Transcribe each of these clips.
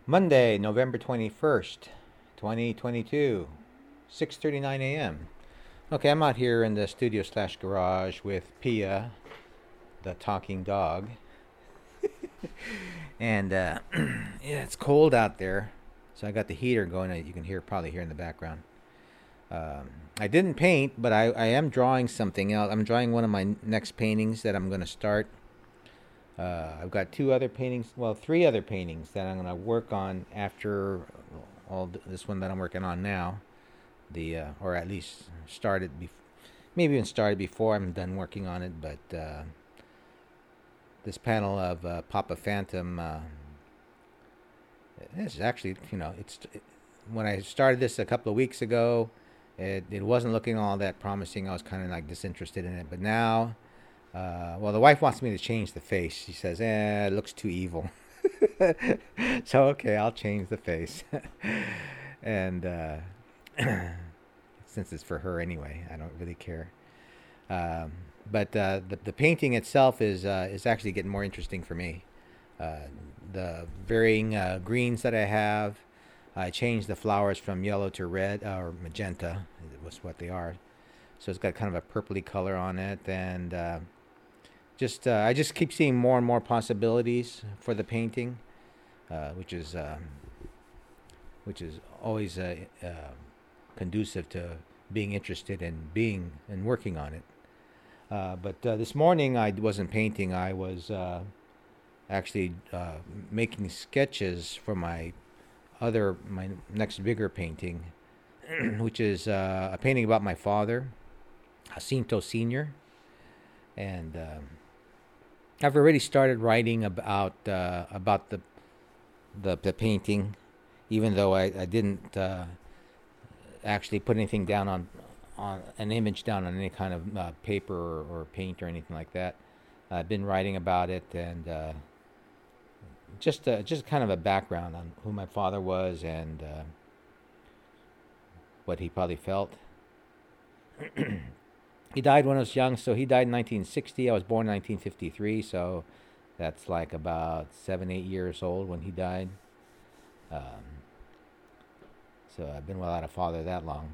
Monday, November 21st, 2022, 6:39 a.m. Okay, I'm out here in the studio slash garage with Pia, the talking dog. And yeah, it's cold out there. So I got the heater going. You can probably hear in the background. Um, I didn't paint, but I am drawing something else. I'm drawing one of my next paintings that I'm going to start. I've got three other paintings that I'm going to work on after this one that I'm working on now. Or at least maybe even started before I'm done working on it. But this panel of Papa Phantom, it's actually, when I started this a couple of weeks ago, it wasn't looking all that promising. I was kind of like disinterested in it, but now. The wife wants me to change the face. She says, it looks too evil. So, okay, I'll change the face. And since it's for her anyway, I don't really care. But the painting itself is actually getting more interesting for me. The varying greens that I have, I changed the flowers from yellow to red or magenta. It was what they are. So it's got kind of a purpley color on it, and I just keep seeing more and more possibilities for the painting, which is always conducive to being interested in being and working on it. But this morning I wasn't painting. I was actually making sketches for my next bigger painting, which is a painting about my father, Jacinto Sr. And I've already started writing about the painting, even though I didn't actually put anything down on an image down on any kind of paper or paint or anything like that. I've been writing about it, and just kind of a background on who my father was and what he probably felt. He died when I was young, so he died in 1960. I was born in 1953, so that's like about 7, 8 years old when he died. So I've been without a father that long.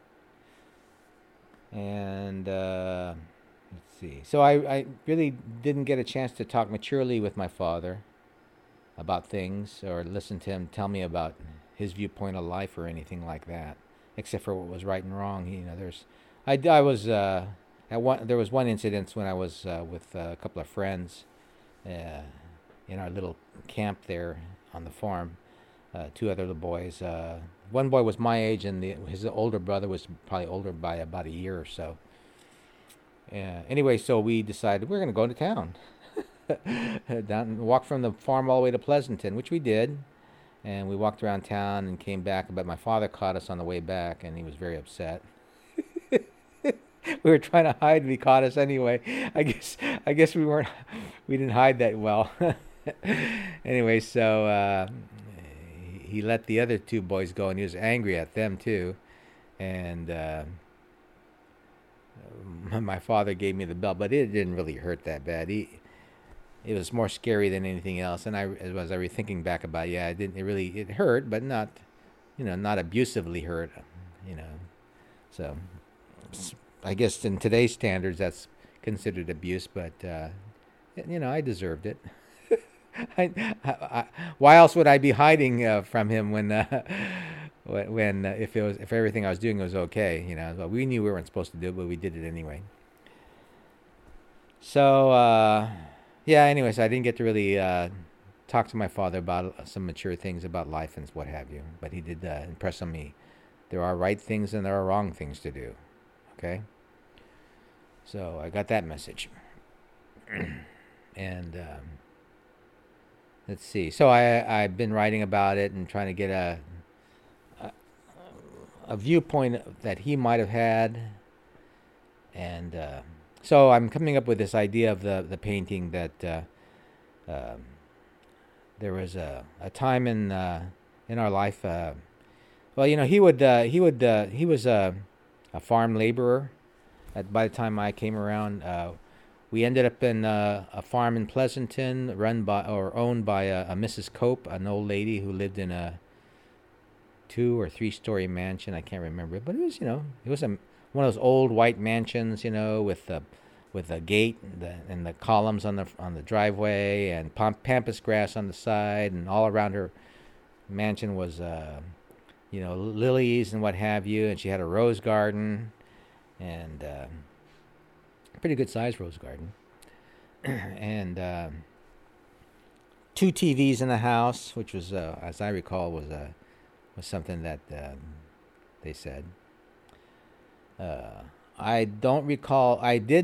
And let's see. So I really didn't get a chance to talk maturely with my father about things or listen to him tell me about his viewpoint of life or anything like that, except for what was right and wrong. I was there was one incident when I was with a couple of friends in our little camp there on the farm. Two other little boys. One boy was my age, and his older brother was probably older by about a year or so. Anyway, so we decided we're going to go to town, walk from the farm all the way to Pleasanton, which we did. And we walked around town and came back, but my father caught us on the way back, and he was very upset. We were trying to hide, and he caught us anyway. I guess we didn't hide that well. Anyway, so he let the other two boys go, and he was angry at them too. And my father gave me the belt, but it didn't really hurt that bad. It was more scary than anything else. And as I was thinking back about, it hurt, but not, not abusively hurt, So I guess in today's standards, that's considered abuse, but I deserved it. Why else would I be hiding from him when if everything I was doing was okay? Well, we knew we weren't supposed to do it, but we did it anyway. So Anyways, I didn't get to really talk to my father about some mature things about life and what have you, but he did impress on me. There are right things and there are wrong things to do. Okay. So I got that message. And let's see. So I've been writing about it and trying to get a viewpoint that he might have had. And so I'm coming up with this idea of the painting that there was a time in our life. He was a farm laborer. By the time I came around, We ended up in a farm in Pleasanton, run by or owned by a Mrs. Cope, an old lady who lived in a 2 or 3 story mansion. I can't remember, but it was it was one of those old white mansions, with a gate and the columns on the driveway and pampas grass on the side, and all around her mansion was lilies and what have you, and she had a rose garden and pretty good sized rose garden and 2 TVs in the house, which was as I recall was something that they said. I don't recall.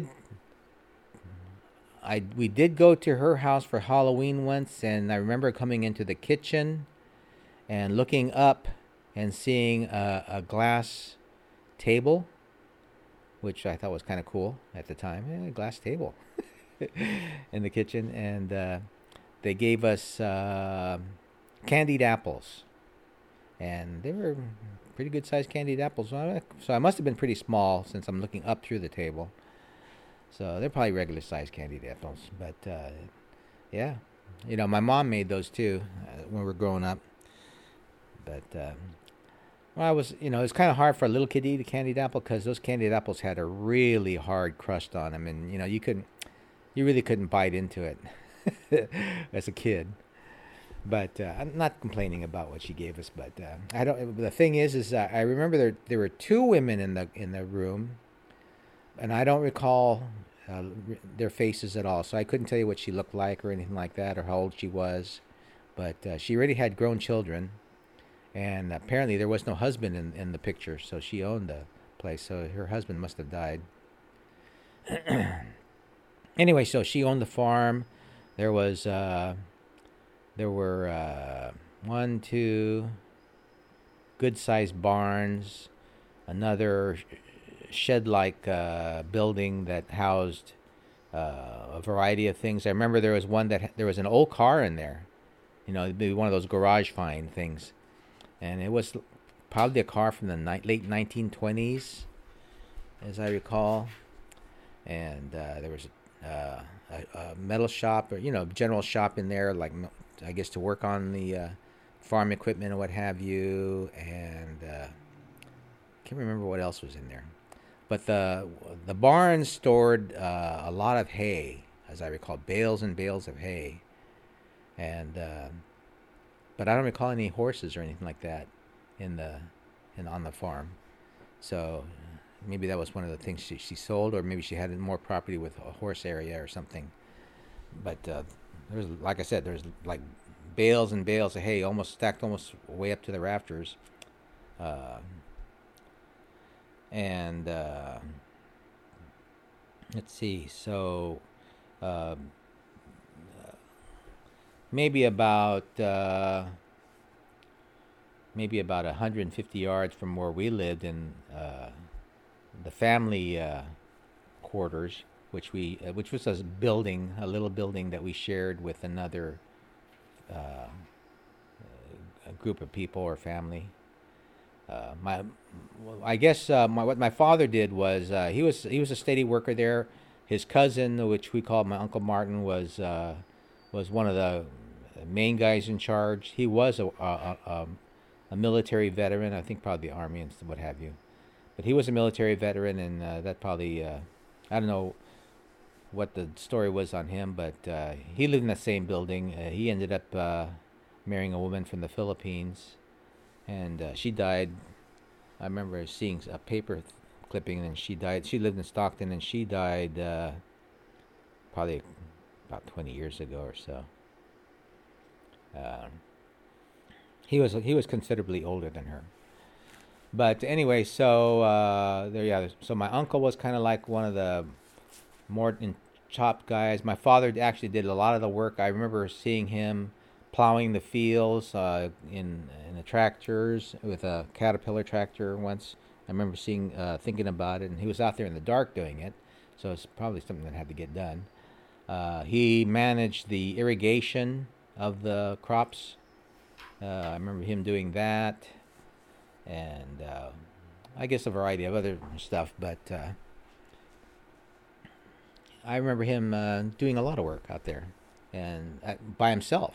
We did go to her house for Halloween once, and I remember coming into the kitchen and looking up and seeing a glass table, which I thought was kind of cool at the time. A glass table in the kitchen, and they gave us candied apples, and they were pretty good sized candied apples. So I must have been pretty small since I'm looking up through the table. So they're probably regular sized candied apples. But yeah, my mom made those too when we were growing up. But well, it was kind of hard for a little kid to eat a candied apple because those candied apples had a really hard crust on them, and you really couldn't bite into it as a kid. But I'm not complaining about what she gave us. But I don't. The thing is I remember there were 2 women in the room, and I don't recall their faces at all. So I couldn't tell you what she looked like or anything like that, or how old she was. But she already had grown children, and apparently there was no husband in the picture. So she owned the place. So her husband must have died. Anyway, so she owned the farm. There were 1, 2 good-sized barns, another shed-like building that housed a variety of things. I remember there was there was an old car in there, maybe one of those garage find things, and it was probably a car from the late 1920s, as I recall. And there was a metal shop, or general shop in there, like I guess to work on the farm equipment and what have you. And can't remember what else was in there, but the barn stored a lot of hay, as I recall, bales and bales of hay. And but I don't recall any horses or anything like that on the farm. So maybe that was one of the things she sold, or maybe she had more property with a horse area or something. But there's, like I said, there's like bales and bales of hay, almost stacked almost way up to the rafters. And let's see, so maybe about 150 yards from where we lived in the family quarters, which was a little building that we shared with another a group of people or family. What my father did was he was a steady worker there. His cousin, which we called my Uncle Martin, was one of the main guys in charge. He was a military veteran, I think probably the Army and what have you. But he was a military veteran, and that probably I don't know what the story was on him, but he lived in the same building. He ended up marrying a woman from the Philippines, and she died. I remember seeing a paper clipping, and she died. She lived in Stockton, and she died probably about 20 years ago or so. He was considerably older than her. But anyway, so so my uncle was kind of like one of the more top guys. My father actually did a lot of the work. I remember seeing him plowing the fields in the tractors with a Caterpillar tractor once. I remember thinking about it, and he was out there in the dark doing it, so it's probably something that had to get done. He managed the irrigation of the crops. I remember him doing that, and I guess a variety of other stuff. But I remember him doing a lot of work out there, and by himself.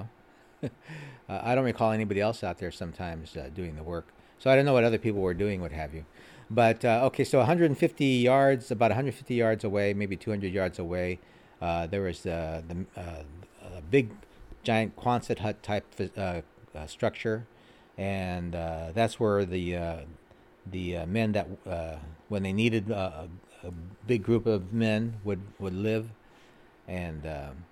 I don't recall anybody else out there sometimes doing the work. So I don't know what other people were doing, what have you. But okay, so 150 yards, about 150 yards away, maybe 200 yards away, there was a big, giant Quonset hut type structure, and that's where the men that when they needed a big group of men would live, and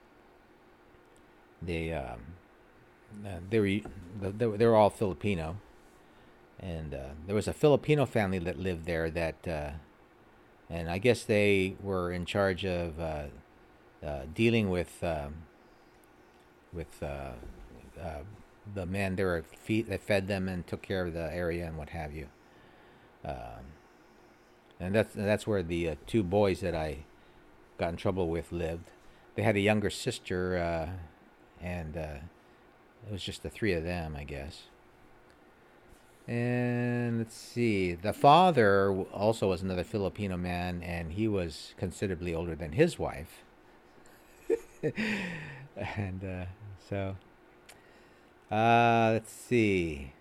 they they were all Filipino, and there was a Filipino family that lived there and I guess they were in charge of dealing with the men. They were that fed them and took care of the area and what have you. Um, and that's where the two boys that I got in trouble with lived. They had a younger sister, and it was just the three of them, I guess. And let's see, the father also was another Filipino man, and he was considerably older than his wife. And so, let's see.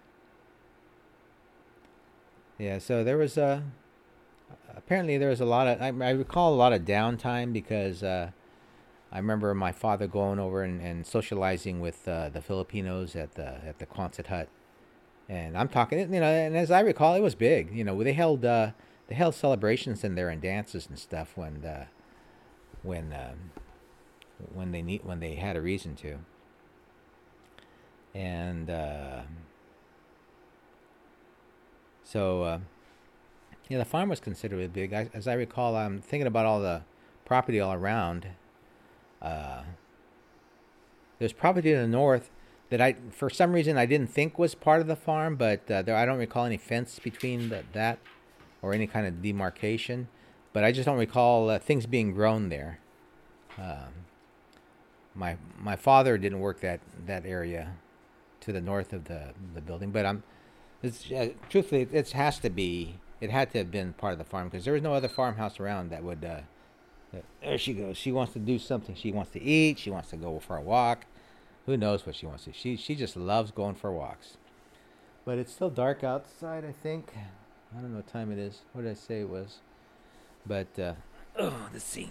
Yeah, so there was apparently there was a lot of I recall a lot of downtime because I remember my father going over and socializing with the Filipinos at the Quonset hut, and I'm talking, and as I recall, it was big. They held celebrations in there and dances and stuff when when they had a reason to, and so yeah, the farm was considerably big. As I recall, I'm thinking about all the property all around. Uh, there's property in the north that for some reason, I didn't think was part of the farm, but I don't recall any fence between that or any kind of demarcation. But I just don't recall things being grown there. Um, my father didn't work that area to the north of the building, but it's truthfully it had to have been part of the farm because there was no other farmhouse around that would. There she goes. She wants to do something. She wants to eat. She wants to go for a walk. Who knows what she wants to? She just loves going for walks. But it's still dark outside, I think. I don't know what time it is. What did I say it was? But let's see.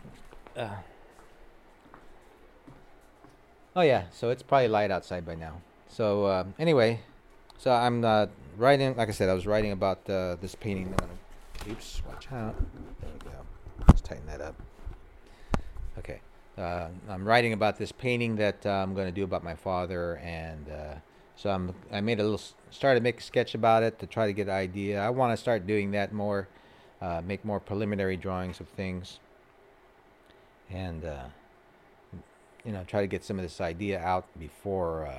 Oh yeah, so it's probably light outside by now. So anyway, so I'm writing. Like I said, I was writing about this painting. Oops, watch out. There we go. Let's tighten that up. Okay. I'm writing about this painting that I'm going to do about my father, and so I made started to make a sketch about it to try to get an idea. I want to start doing that more, make more preliminary drawings of things, and try to get some of this idea out before,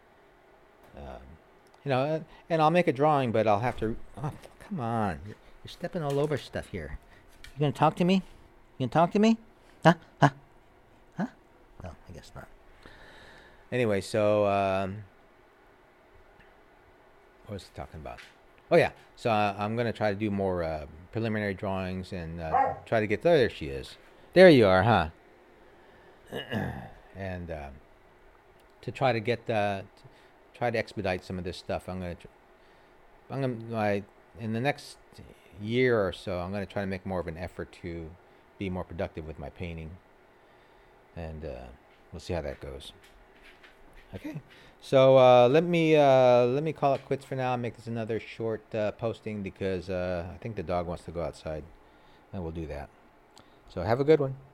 and I'll make a drawing, but I'll have to. Oh, come on, you're stepping all over stuff here. You gonna talk to me? You gonna talk to me? Huh? Huh? Huh? No, I guess not. Anyway, so what was he talking about? Oh yeah, so I'm gonna try to do more preliminary drawings and try to get there. She is. There you are, huh? And to try to try to expedite some of this stuff, I'm gonna in the next year or so, I'm gonna try to make more of an effort to be more productive with my painting, and we'll see how that goes. Okay, so let me call it quits for now and make this another short posting because I think the dog wants to go outside, and we'll do that. So have a good one.